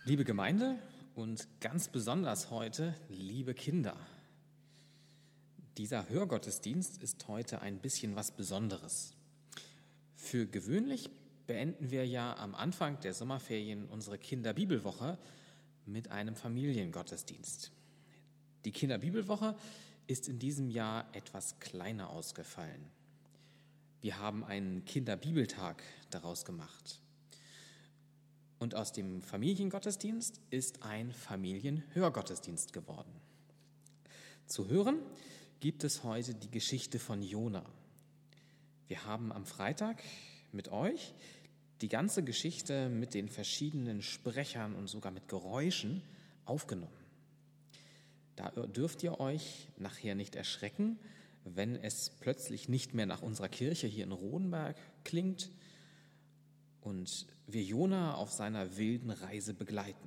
Liebe Gemeinde und ganz besonders heute, liebe Kinder. Dieser Hörgottesdienst ist heute ein bisschen was Besonderes. Für gewöhnlich beenden wir ja am Anfang der Sommerferien unsere Kinderbibelwoche mit einem Familiengottesdienst. Die Kinderbibelwoche ist in diesem Jahr etwas kleiner ausgefallen. Wir haben einen Kinderbibeltag daraus gemacht. Und aus dem Familiengottesdienst ist ein Familienhörgottesdienst geworden. Zu hören gibt es heute die Geschichte von Jona. Wir haben am Freitag mit euch die ganze Geschichte mit den verschiedenen Sprechern und sogar mit Geräuschen aufgenommen. Da dürft ihr euch nachher nicht erschrecken, wenn es plötzlich nicht mehr nach unserer Kirche hier in Rodenberg klingt und wir Jona auf seiner wilden Reise begleiten.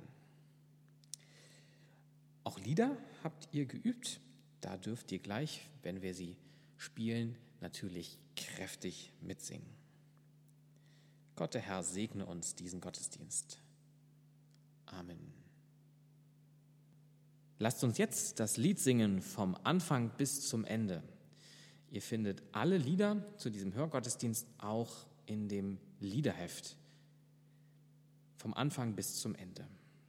Auch Lieder habt ihr geübt. Da dürft ihr gleich, wenn wir sie spielen, natürlich kräftig mitsingen. Gott, der Herr, segne uns diesen Gottesdienst. Amen. Lasst uns jetzt das Lied singen vom Anfang bis zum Ende. Ihr findet alle Lieder zu diesem Hörgottesdienst auch in dem Liederheft. Vom Anfang bis zum Ende.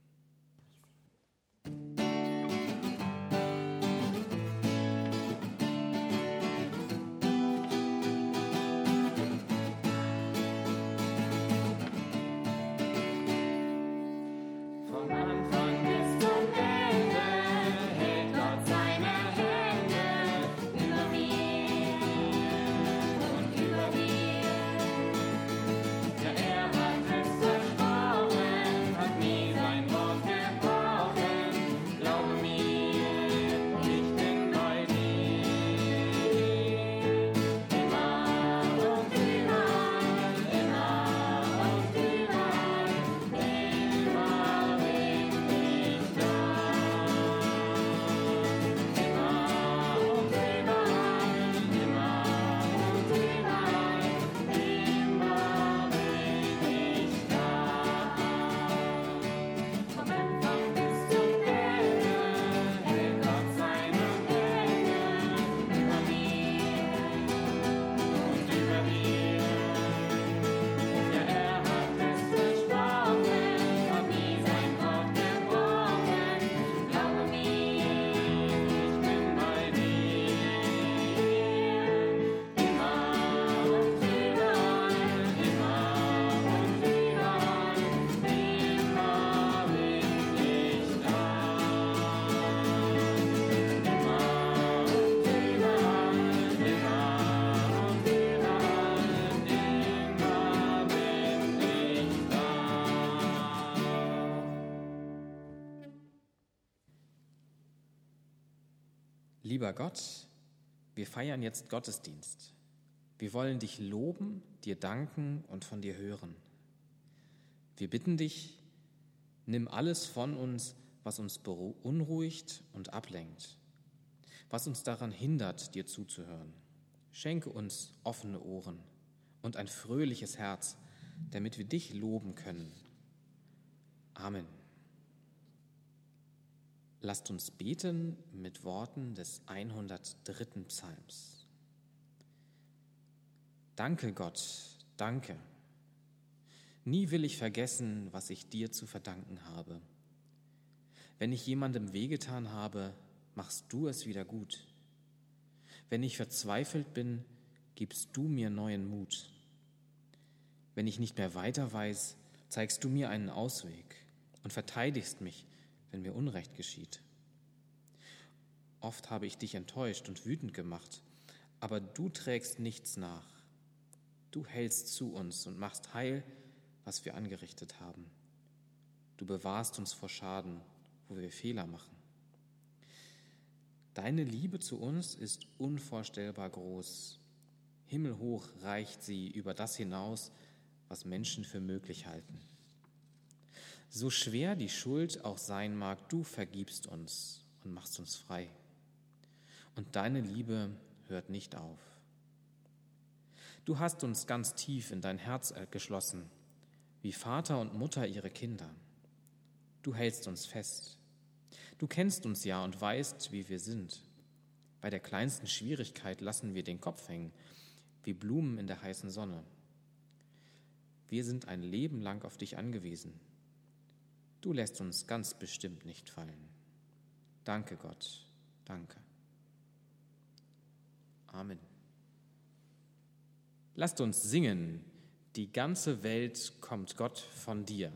Lieber Gott, wir feiern jetzt Gottesdienst. Wir wollen dich loben, dir danken und von dir hören. Wir bitten dich, nimm alles von uns, was uns beunruhigt und ablenkt, was uns daran hindert, dir zuzuhören. Schenke uns offene Ohren und ein fröhliches Herz, damit wir dich loben können. Amen. Lasst uns beten mit Worten des 103. Psalms. Danke Gott, danke. Nie will ich vergessen, was ich dir zu verdanken habe. Wenn ich jemandem wehgetan habe, machst du es wieder gut. Wenn ich verzweifelt bin, gibst du mir neuen Mut. Wenn ich nicht mehr weiter weiß, zeigst du mir einen Ausweg und verteidigst mich, wenn mir Unrecht geschieht. Oft habe ich dich enttäuscht und wütend gemacht, aber du trägst nichts nach. Du hältst zu uns und machst heil, was wir angerichtet haben. Du bewahrst uns vor Schaden, wo wir Fehler machen. Deine Liebe zu uns ist unvorstellbar groß. Himmelhoch reicht sie über das hinaus, was Menschen für möglich halten. So schwer die Schuld auch sein mag, du vergibst uns und machst uns frei. Und deine Liebe hört nicht auf. Du hast uns ganz tief in dein Herz geschlossen, wie Vater und Mutter ihre Kinder. Du hältst uns fest. Du kennst uns ja und weißt, wie wir sind. Bei der kleinsten Schwierigkeit lassen wir den Kopf hängen, wie Blumen in der heißen Sonne. Wir sind ein Leben lang auf dich angewiesen. Du lässt uns ganz bestimmt nicht fallen. Danke, Gott, danke. Amen. Lasst uns singen, die ganze Welt kommt Gott von dir.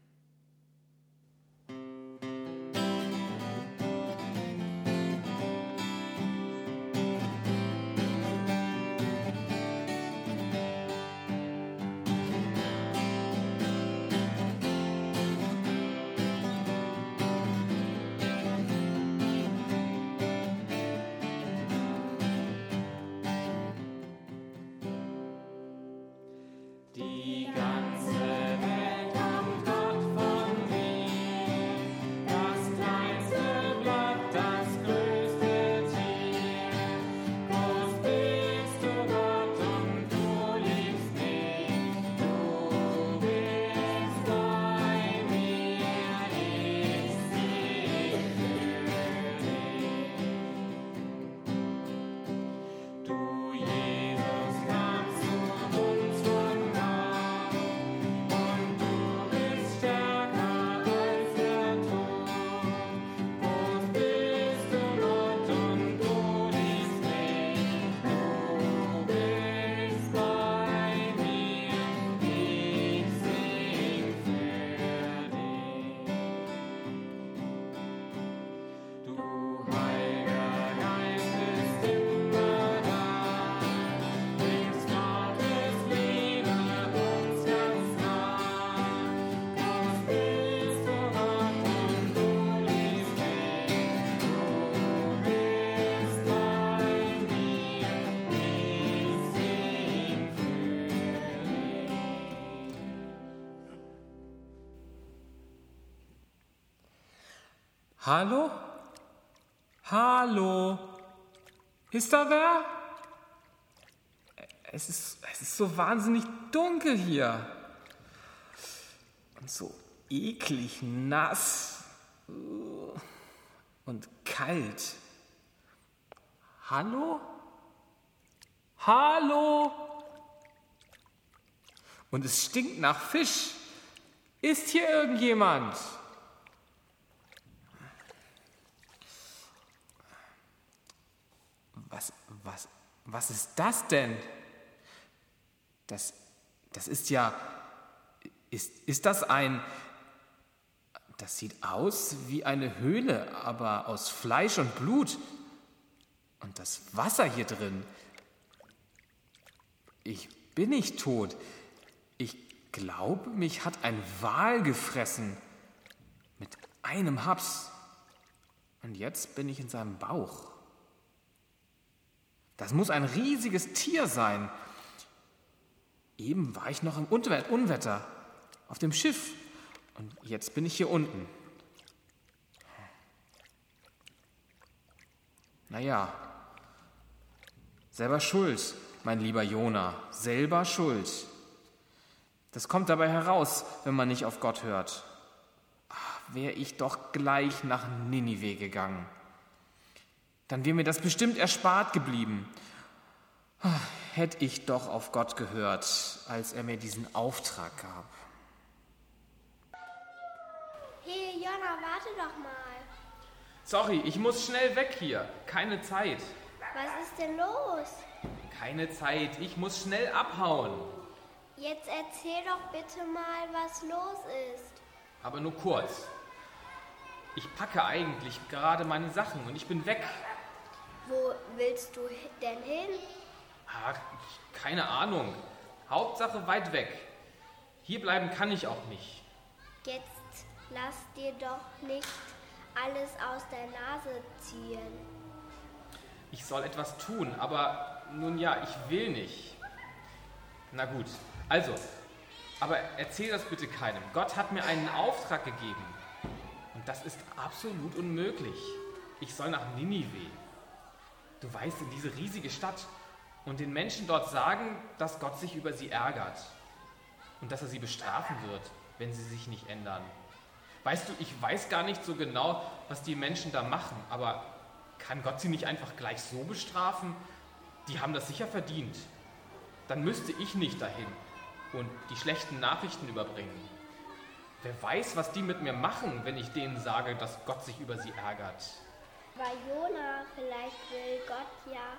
Die ganze Welt kommt Gott von dir, das kleinste Blatt, das größte Tier. Groß bist du, Gott, und du liebst mich, du bist bei mir, ich sing für dich. Du, Jesus, kamst zu uns von Gott, und du bist stärker als der Tod. Groß bist du, Gott, und du liebst mich, du bist bei mir, ich sing für dich. Du, Heiliger Geist, bist immer da, bringst Gottes Liebe uns ganz nah. Groß bist du, Gott, und du liebst mich, du bist bei mir, ich sing für dich. Hallo? Hallo? Ist da wer? Es ist so wahnsinnig dunkel hier. Und so eklig nass. Und kalt. Hallo? Hallo? Und es stinkt nach Fisch. Ist hier irgendjemand? Was ist das denn? Das ist ja... Ist das ein... Das sieht aus wie eine Höhle, aber aus Fleisch und Blut. Und das Wasser hier drin. Ich bin nicht tot. Ich glaube, mich hat ein Wal gefressen. Mit einem Haps. Und jetzt bin ich in seinem Bauch. Das muss ein riesiges Tier sein. Eben war ich noch im Unwetter, auf dem Schiff. Und jetzt bin ich hier unten. Naja, selber schuld, mein lieber Jona, selber schuld. Das kommt dabei heraus, wenn man nicht auf Gott hört. Wäre ich doch gleich nach Ninive gegangen. Dann wäre mir das bestimmt erspart geblieben. Hätte ich doch auf Gott gehört, als er mir diesen Auftrag gab. Hey, Jonna, warte doch mal. Sorry, ich muss schnell weg hier. Keine Zeit. Was ist denn los? Keine Zeit, ich muss schnell abhauen. Jetzt erzähl doch bitte mal, was los ist. Aber nur kurz. Ich packe eigentlich gerade meine Sachen und ich bin weg. Wo willst du denn hin? Keine Ahnung. Hauptsache weit weg. Hier bleiben kann ich auch nicht. Jetzt lass dir doch nicht alles aus der Nase ziehen. Ich soll etwas tun, aber nun ja, ich will nicht. Na gut, also, aber erzähl das bitte keinem. Gott hat mir einen Auftrag gegeben. Und das ist absolut unmöglich. Ich soll nach Ninive. Du weißt, in diese riesige Stadt. Und den Menschen dort sagen, dass Gott sich über sie ärgert. Und dass er sie bestrafen wird, wenn sie sich nicht ändern. Weißt du, ich weiß gar nicht so genau, was die Menschen da machen, aber kann Gott sie nicht einfach gleich so bestrafen? Die haben das sicher verdient. Dann müsste ich nicht dahin und die schlechten Nachrichten überbringen. Wer weiß, was die mit mir machen, wenn ich denen sage, dass Gott sich über sie ärgert. Bei Jona, vielleicht will Gott ja,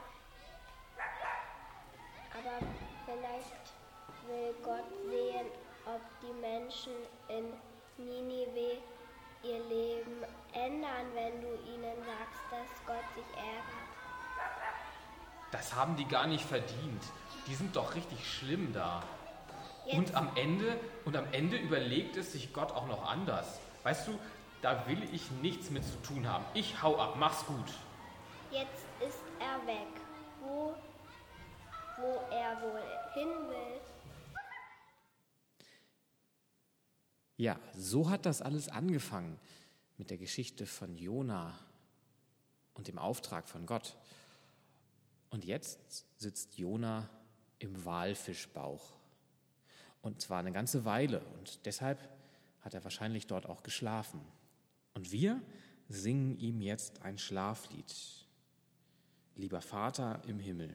aber vielleicht will Gott sehen, ob die Menschen in Ninive ihr Leben ändern, wenn du ihnen sagst, dass Gott sich ärgert. Das haben die gar nicht verdient. Die sind doch richtig schlimm da. Jetzt- Und am Ende überlegt es sich Gott auch noch anders. Weißt du, da will ich nichts mit zu tun haben. Ich hau ab, mach's gut. Jetzt ist er weg. Wo er wohl hin will. Ja, so hat das alles angefangen mit der Geschichte von Jona und dem Auftrag von Gott. Und jetzt sitzt Jona im Walfischbauch. Und zwar eine ganze Weile. Und deshalb hat er wahrscheinlich dort auch geschlafen. Und wir singen ihm jetzt ein Schlaflied. Lieber Vater im Himmel.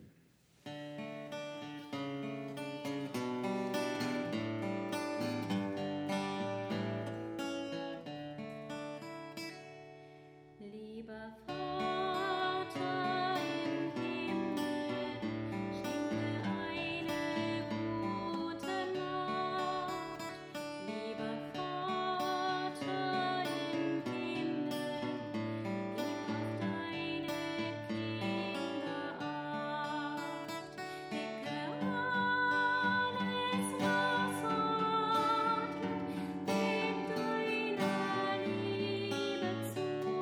Lieber Vater im Himmel, schenke eine gute Nacht. Lieber Vater im Himmel, gib auf deine Kinder Acht. Decke alles, was atmet, mit deiner Liebe zu.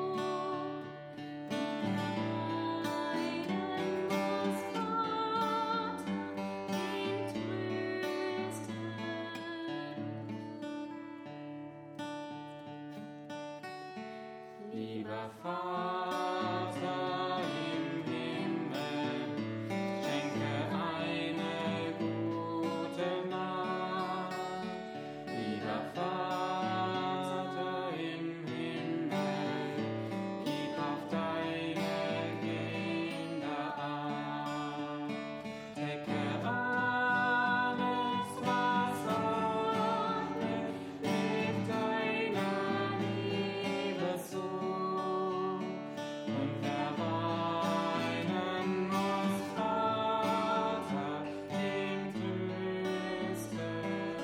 Lieber Vater im Himmel, schenke eine gute Nacht. Lieber Vater im Himmel, gib auf deine Kinder Acht. Decke alles, was atmet, mit deiner Liebe zu. Und wer weinen muss, Vater, den tröste du.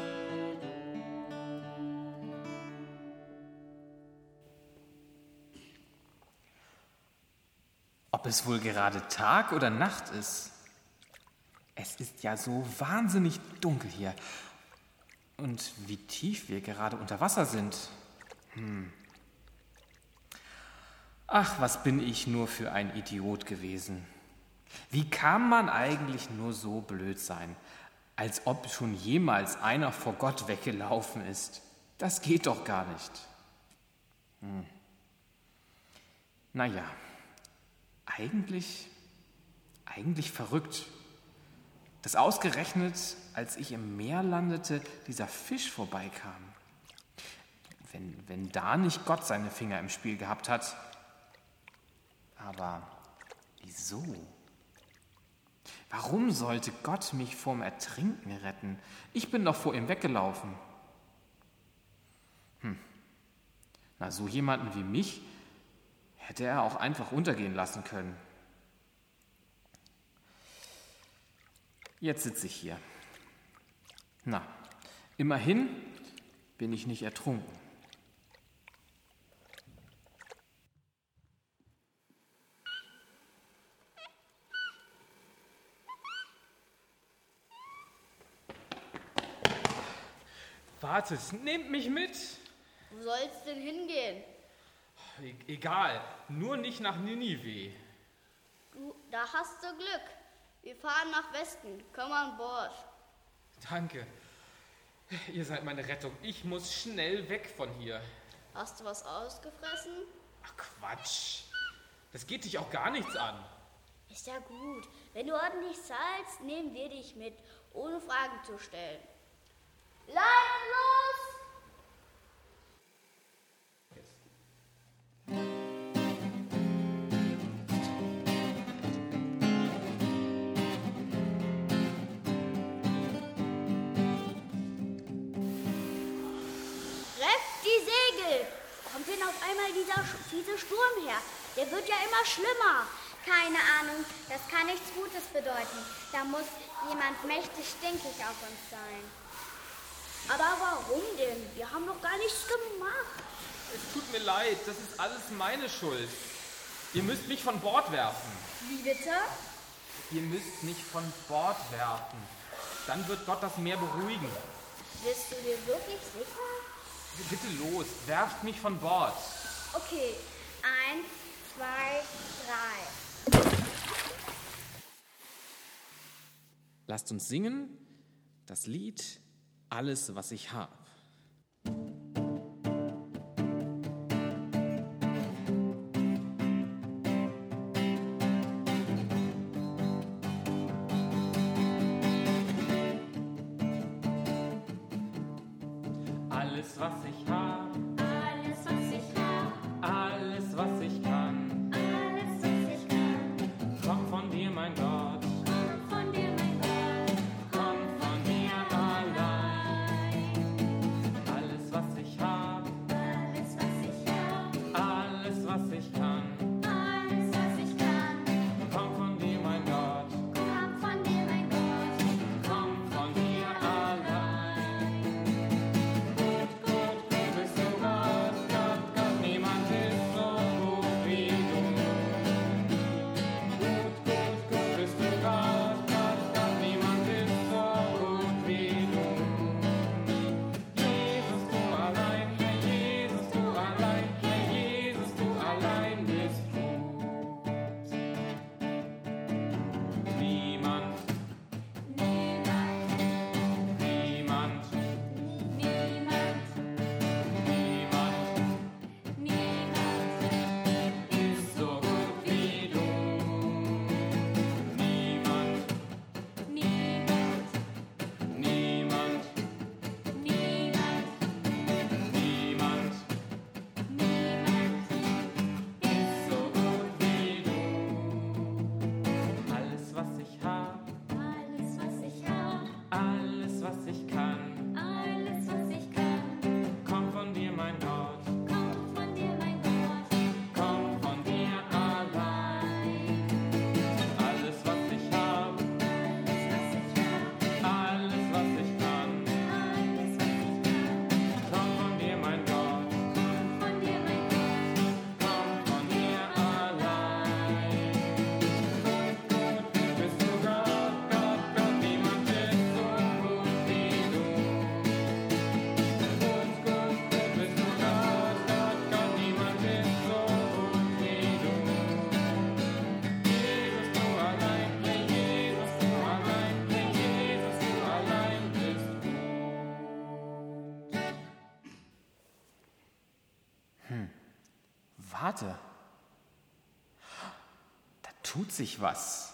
Ob es wohl gerade Tag oder Nacht ist? Es ist ja so wahnsinnig dunkel hier. Und wie tief wir gerade unter Wasser sind. Ach, was bin ich nur für ein Idiot gewesen. Wie kann man eigentlich nur so blöd sein, als ob schon jemals einer vor Gott weggelaufen ist? Das geht doch gar nicht. Naja, eigentlich verrückt, dass ausgerechnet, als ich im Meer landete, dieser Fisch vorbeikam. Wenn da nicht Gott seine Finger im Spiel gehabt hat. Aber wieso? Warum sollte Gott mich vorm Ertrinken retten? Ich bin doch vor ihm weggelaufen. Na, so jemanden wie mich hätte er auch einfach untergehen lassen können. Jetzt sitze ich hier. Na, immerhin bin ich nicht ertrunken. Wartet, nehmt mich mit. Wo soll's denn hingehen? Egal, nur nicht nach Ninive. Du, da hast du Glück. Wir fahren nach Westen. Komm an Bord. Danke. Ihr seid meine Rettung. Ich muss schnell weg von hier. Hast du was ausgefressen? Ach Quatsch. Das geht dich auch gar nichts an. Ist ja gut. Wenn du ordentlich zahlst, nehmen wir dich mit, ohne Fragen zu stellen. Leid los! kommt denn auf einmal dieser Sturm her? Der wird ja immer schlimmer. Keine Ahnung, das kann nichts Gutes bedeuten. Da muss jemand mächtig stinkig auf uns sein. Aber warum denn? Wir haben doch gar nichts gemacht. Es tut mir leid, das ist alles meine Schuld. Ihr müsst mich von Bord werfen. Wie bitte? Ihr müsst mich von Bord werfen. Dann wird Gott das Meer beruhigen. Bist du dir wirklich sicher? Bitte los, werft mich von Bord. Okay, 1, 2, 3. Lasst uns singen das Lied Alles, was ich hab. Alles, was ich hab, Alles, was ich hab, alles, was ich kann, alles, was ich kann, kommt von dir, mein Gott, kommt von dir, mein Gott, kommt von dir allein. Alles, was ich hab, alles, was ich hab, alles, was ich kann, alles, was ich kann, kommt von dir, mein Gott, kommt von dir, mein Gott, kommt von dir allein. Gut, bist du Gott, Gott, Gott, niemand ist so gut wie du. Gut, bist du Gott, Gott, Gott, niemand ist so gut wie du. Jesus, du allein, Herr Jesus, du allein, Herr Jesus, du allein bist gut. Niemand, niemand, niemand, niemand, ist so gut wie du. Niemand, niemand, niemand, niemand, niemand niemand ist so gut wie du. Alles, was ich hab, alles, was ich hab, alles, was ich kann, alles, was ich kann, kommt von dir, mein Gott, kommt von dir, mein Gott, kommt von dir allein. Alles, was ich hab, alles, was ich hab, alles, was ich kann, alles, was ich kann, kommt von dir, mein Gott, von dir, mein Gott, kommt von dir allein. Gut, bist du Gott, Gott, Gott, niemand ist so gut wie du. Gut, bist du Gott, Gott, Gott, niemand ist so gut wie du. Jesus, du allein, Herr Jesus, du allein, Herr Jesus, du allein bist gut. Warte. Da tut sich was.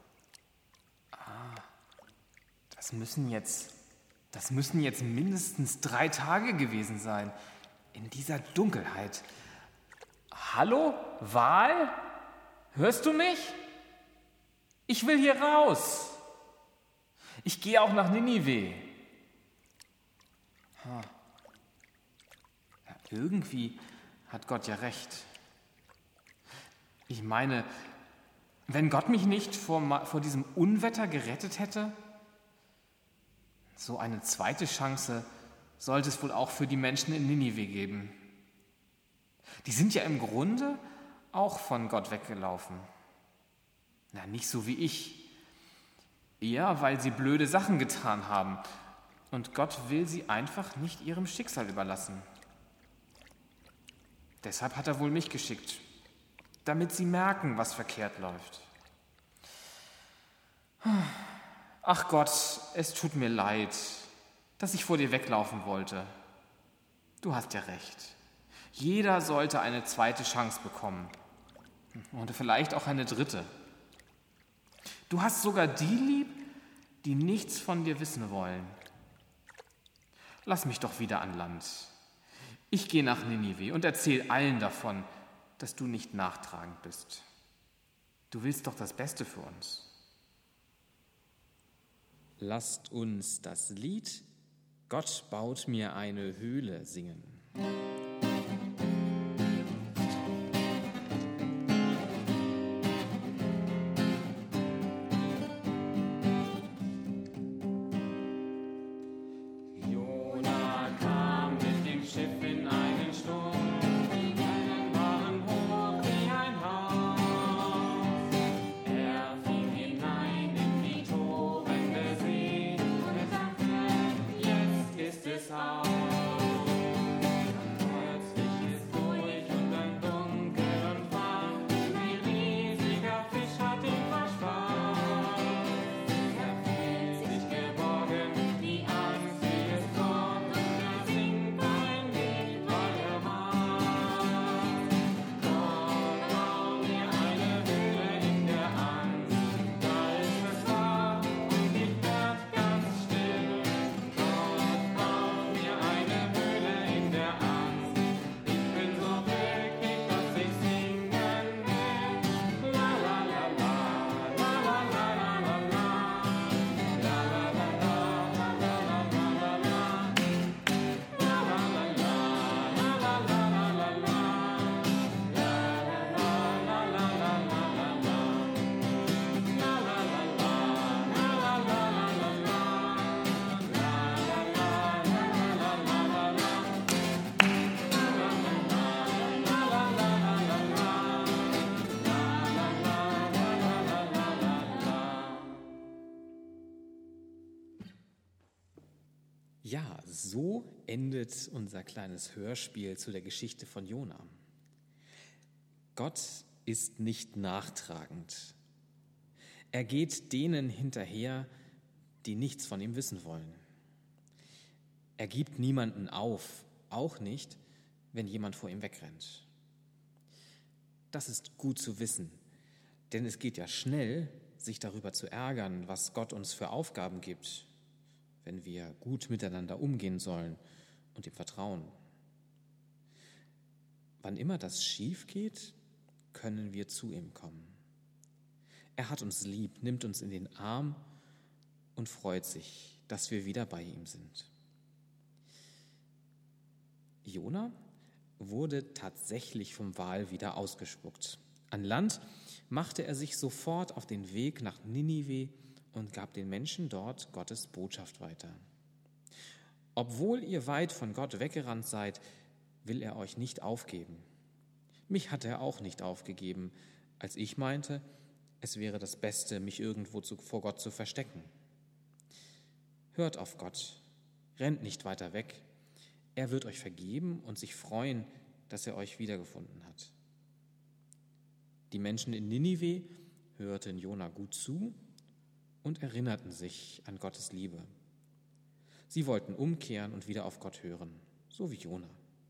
Das müssen jetzt mindestens 3 Tage gewesen sein. In dieser Dunkelheit. Hallo, Wal? Hörst du mich? Ich will hier raus. Ich gehe auch nach Ninive. Ja, irgendwie hat Gott ja recht. Ich meine, wenn Gott mich nicht vor diesem Unwetter gerettet hätte, so eine zweite Chance sollte es wohl auch für die Menschen in Ninive geben. Die sind ja im Grunde auch von Gott weggelaufen. Na, nicht so wie ich. Eher, weil sie blöde Sachen getan haben. Und Gott will sie einfach nicht ihrem Schicksal überlassen. Deshalb hat er wohl mich geschickt, damit sie merken, was verkehrt läuft. Ach Gott, es tut mir leid, dass ich vor dir weglaufen wollte. Du hast ja recht. Jeder sollte eine zweite Chance bekommen. Und vielleicht auch eine dritte. Du hast sogar die lieb, die nichts von dir wissen wollen. Lass mich doch wieder an Land. Ich gehe nach Ninive und erzähle allen davon, dass du nicht nachtragend bist. Du willst doch das Beste für uns. Lasst uns das Lied Gott baut mir eine Höhle singen. Ja, so endet unser kleines Hörspiel zu der Geschichte von Jona. Gott ist nicht nachtragend. Er geht denen hinterher, die nichts von ihm wissen wollen. Er gibt niemanden auf, auch nicht, wenn jemand vor ihm wegrennt. Das ist gut zu wissen, denn es geht ja schnell, sich darüber zu ärgern, was Gott uns für Aufgaben gibt, wenn wir gut miteinander umgehen sollen und ihm vertrauen. Wann immer das schief geht, können wir zu ihm kommen. Er hat uns lieb, nimmt uns in den Arm und freut sich, dass wir wieder bei ihm sind. Jona wurde tatsächlich vom Wal wieder ausgespuckt. An Land machte er sich sofort auf den Weg nach Ninive und gab den Menschen dort Gottes Botschaft weiter. Obwohl ihr weit von Gott weggerannt seid, will er euch nicht aufgeben. Mich hat er auch nicht aufgegeben, als ich meinte, es wäre das Beste, mich irgendwo vor Gott zu verstecken. Hört auf Gott, rennt nicht weiter weg. Er wird euch vergeben und sich freuen, dass er euch wiedergefunden hat. Die Menschen in Ninive hörten Jona gut zu und erinnerten sich an Gottes Liebe. Sie wollten umkehren und wieder auf Gott hören, so wie Jona.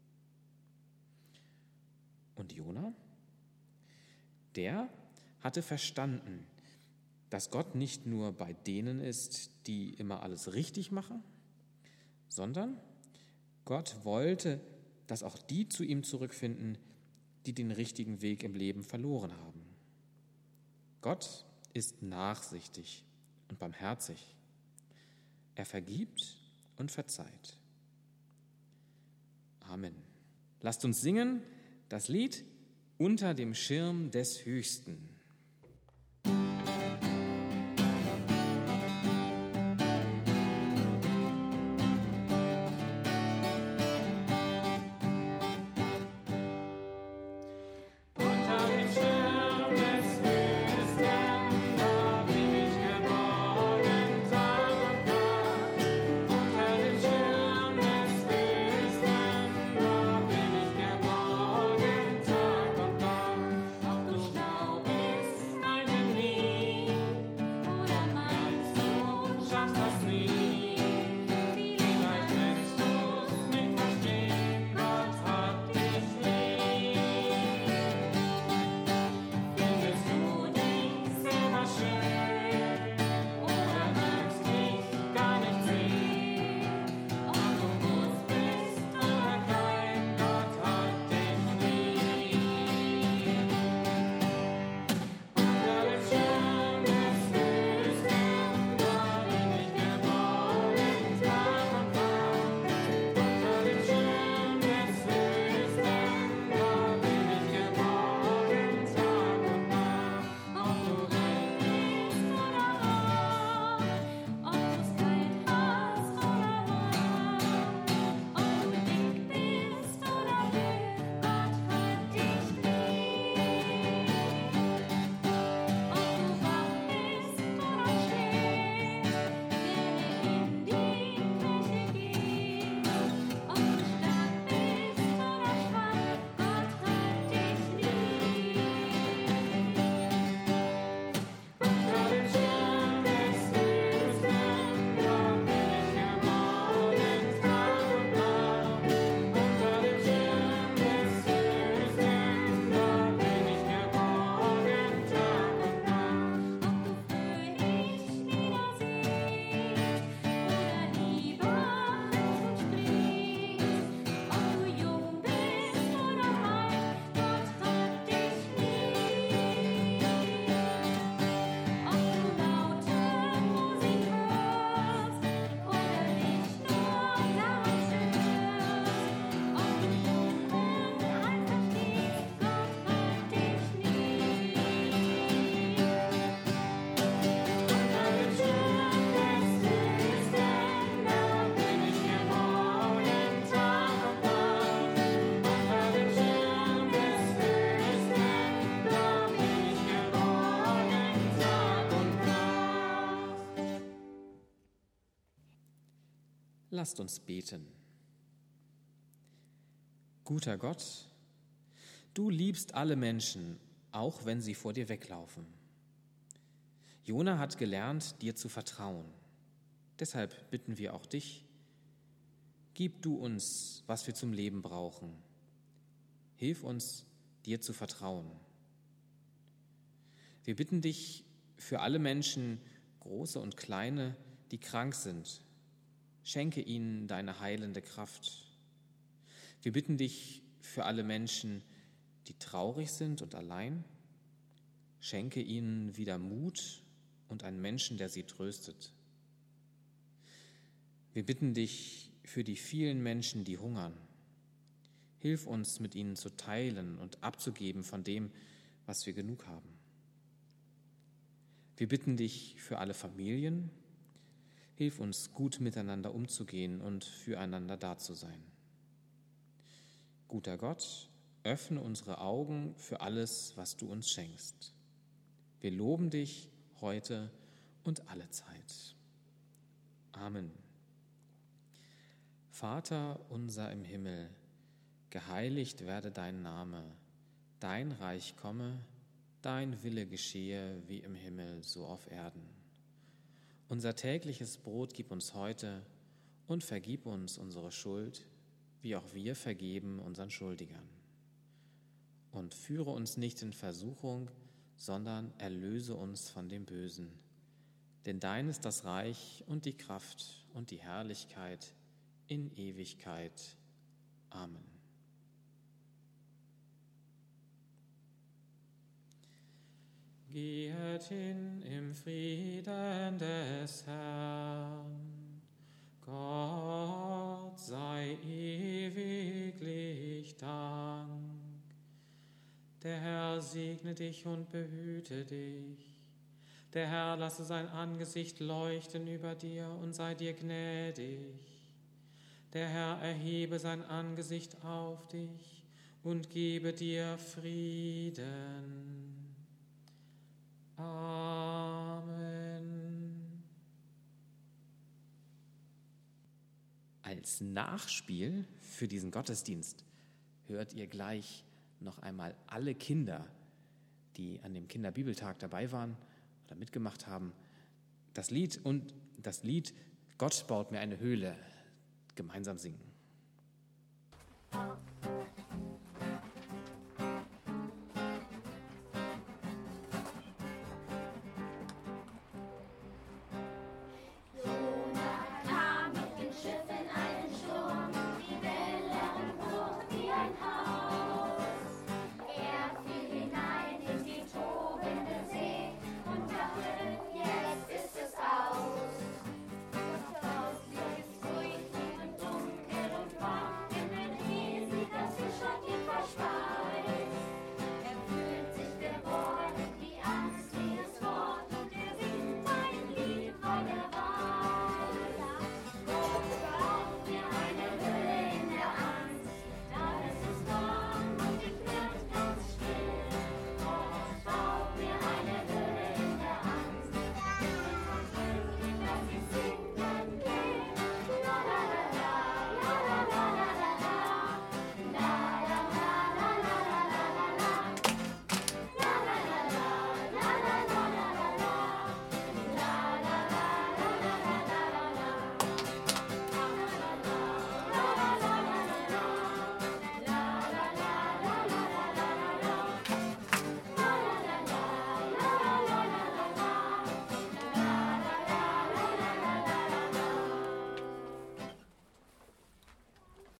Und Jona? Der hatte verstanden, dass Gott nicht nur bei denen ist, die immer alles richtig machen, sondern Gott wollte, dass auch die zu ihm zurückfinden, die den richtigen Weg im Leben verloren haben. Gott ist nachsichtig und barmherzig. Er vergibt und verzeiht. Amen. Lasst uns singen das Lied Unter dem Schirm des Höchsten. Auch durch Glaube Lasst uns beten. Guter Gott, du liebst alle Menschen, auch wenn sie vor dir weglaufen. Jona hat gelernt, dir zu vertrauen. Deshalb bitten wir auch dich, gib du uns, was wir zum Leben brauchen. Hilf uns, dir zu vertrauen. Wir bitten dich für alle Menschen, große und kleine, die krank sind. Schenke ihnen deine heilende Kraft. Wir bitten dich für alle Menschen, die traurig sind und allein. Schenke ihnen wieder Mut und einen Menschen, der sie tröstet. Wir bitten dich für die vielen Menschen, die hungern. Hilf uns, mit ihnen zu teilen und abzugeben von dem, was wir genug haben. Wir bitten dich für alle Familien. Hilf uns, gut miteinander umzugehen und füreinander da zu sein. Guter Gott, öffne unsere Augen für alles, was du uns schenkst. Wir loben dich heute und alle Zeit. Amen. Vater unser im Himmel, geheiligt werde dein Name, dein Reich komme, dein Wille geschehe wie im Himmel, so auf Erden. Unser tägliches Brot gib uns heute und vergib uns unsere Schuld, wie auch wir vergeben unseren Schuldigern. Und führe uns nicht in Versuchung, sondern erlöse uns von dem Bösen. Denn dein ist das Reich und die Kraft und die Herrlichkeit in Ewigkeit. Amen. Gehet hin im Frieden des Herrn. Gott sei ewiglich Dank. Der Herr segne dich und behüte dich. Der Herr lasse sein Angesicht leuchten über dir und sei dir gnädig. Der Herr erhebe sein Angesicht auf dich und gebe dir Frieden. Amen. Als Nachspiel für diesen Gottesdienst hört ihr gleich noch einmal alle Kinder, die an dem Kinderbibeltag dabei waren oder mitgemacht haben, das Lied Gott baut mir eine Höhle gemeinsam singen.